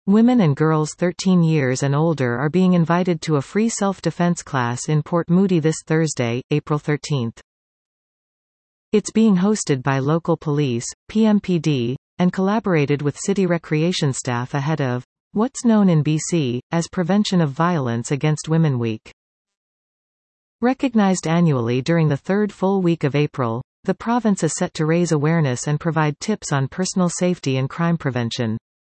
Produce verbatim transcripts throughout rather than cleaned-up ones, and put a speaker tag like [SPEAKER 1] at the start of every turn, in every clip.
[SPEAKER 1] Women and girls thirteen years and older are being invited to a free self-defense class in Port Moody this Thursday, April thirteenth. It's being hosted by local police, P M P D, and collaborated with city recreation staff ahead of what's known in B C as Prevention of Violence Against Women Week. Recognized annually during the third full week of April, the province is set to raise awareness and provide tips on personal safety and crime prevention.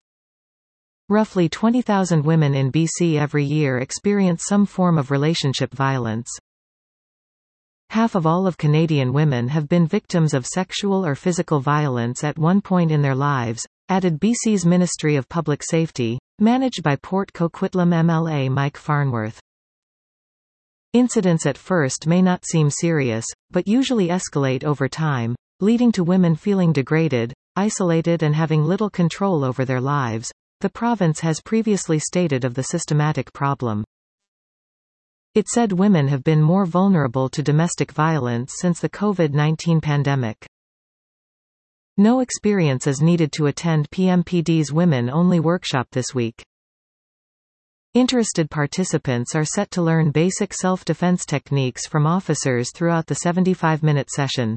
[SPEAKER 1] Roughly twenty thousand women in B C every year experience some form of relationship violence. Half of all of Canadian women have been victims of sexual or physical violence at one point in their lives, added B C's Ministry of Public Safety, managed by Port Coquitlam M L A Mike Farnworth. Incidents at first may not seem serious, but usually escalate over time, leading to women feeling degraded, isolated and having little control over their lives, the province has previously stated of the systematic problem. It said women have been more vulnerable to domestic violence since the COVID nineteen pandemic. No experience is needed to attend P M P D's Women-Only workshop this week. Interested participants are set to learn basic self-defense techniques from officers throughout the seventy-five minute session.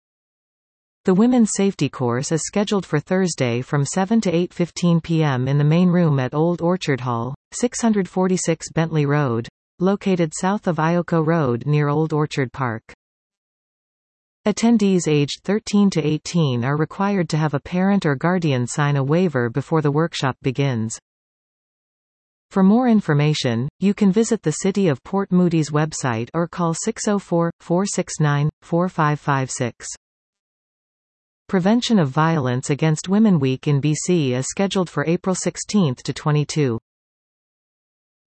[SPEAKER 1] The Women's Safety course is scheduled for Thursday from seven to eight fifteen p m in the main room at Old Orchard Hall, six forty-six Bentley Road, located south of Ioko Road near Old Orchard Park. Attendees aged thirteen to eighteen are required to have a parent or guardian sign a waiver before the workshop begins. For more information, you can visit the City of Port Moody's website or call six oh four, four six nine, four five five six. Prevention of Violence Against Women Week in B C is scheduled for April sixteenth to twenty-second.